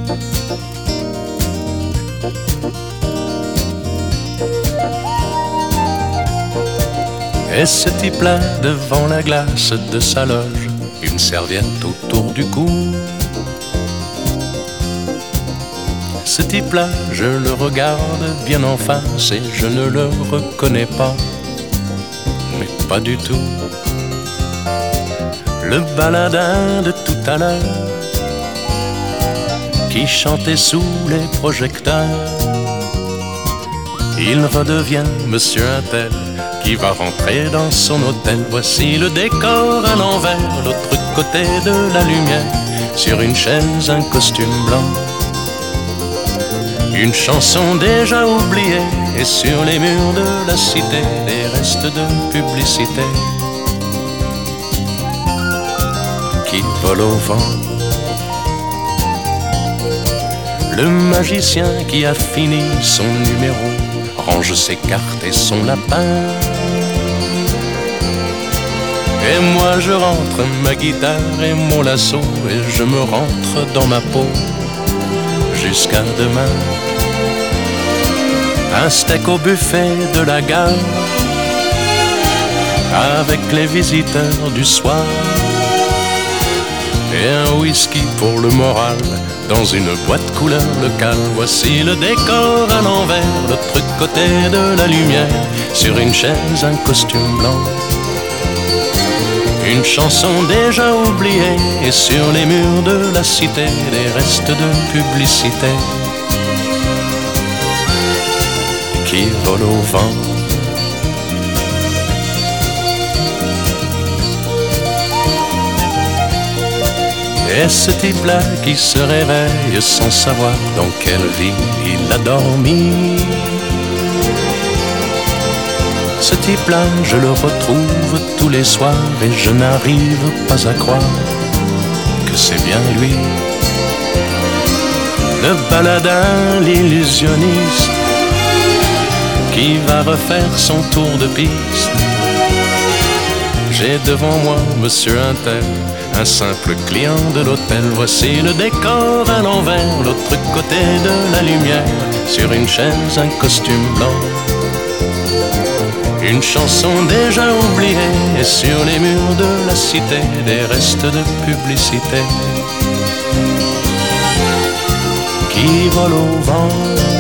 Et ce type-là, devant la glace de sa loge, une serviette autour du cou. Ce type-là, je le regarde bien en face et je ne le reconnais pas, mais pas du tout. Le baladin de tout à l'heure, qui chantait sous les projecteurs, il redevient Monsieur Untel, qui va rentrer dans son hôtel. Voici le décor à l'envers, l'autre côté de la lumière, sur une chaise, un costume blanc. Une chanson déjà oubliée, et sur les murs de la cité, des restes de publicité qui volent au vent. Le magicien qui a fini son numéro range ses cartes et son lapin. Et moi je rentre ma guitare et mon lasso, et je me rentre dans ma peau jusqu'à demain. Un steak au buffet de la gare, avec les visiteurs du soir, et un whisky pour le moral, dans une boîte couleur locale. Voici le décor à l'envers, l'autre côté de la lumière, sur une chaise, un costume blanc. Une chanson déjà oubliée, et sur les murs de la cité, des restes de publicité qui volent au vent. Et ce type-là qui se réveille sans savoir dans quelle vie il a dormi. Ce type-là, je le retrouve tous les soirs, et je n'arrive pas à croire que c'est bien lui. Le baladin, l'illusionniste, qui va refaire son tour de piste. J'ai devant moi Monsieur Untel, un simple client de l'hôtel. Voici le décor à l'envers, l'autre côté de la lumière, sur une chaise, un costume blanc. Une chanson déjà oubliée, et sur les murs de la cité, des restes de publicité qui volent au vent.